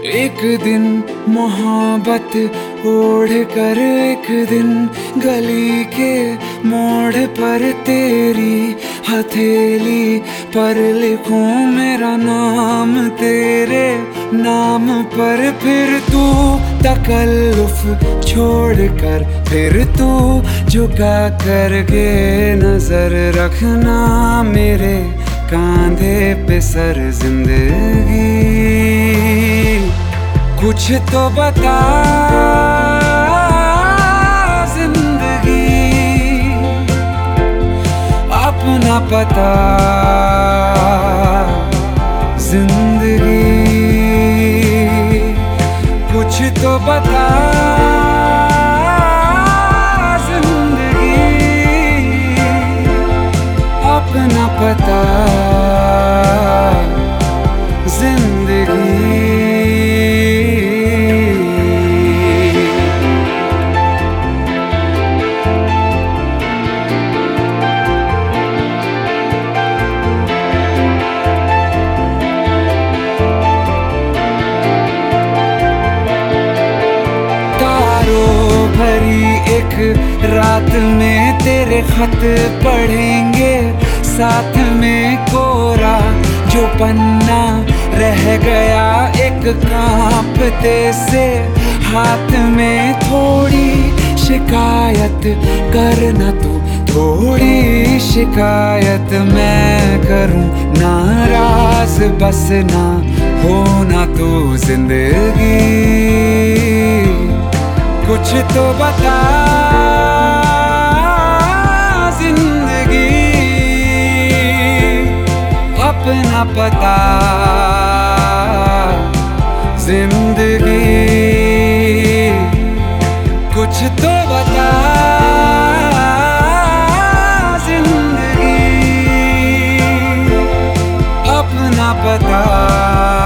एक दिन मोहब्बत ओढ़ कर एक दिन गली के मोड़ पर तेरी हथेली पर लिखूं मेरा नाम तेरे नाम पर। फिर तू तकल्लुफ छोड़ कर फिर तू झुका करके नजर रखना मेरे कांधे पे सर। जिंदगी कुछ तो बता जिंदगी, अपना पता जिंदगी। कुछ तो बता जिंदगी, अपना पता जिंदगी। एक रात में तेरे खत पढ़ेंगे साथ में कोरा जो पन्ना रह गया एक कांपते से हाथ में। थोड़ी शिकायत करना तू थोड़ी शिकायत मैं करूं, नाराज बस ना होना तू जिंदगी। कुछ तो बता जिंदगी, अपना पता जिंदगी। कुछ तो बता जिंदगी, अपना पता।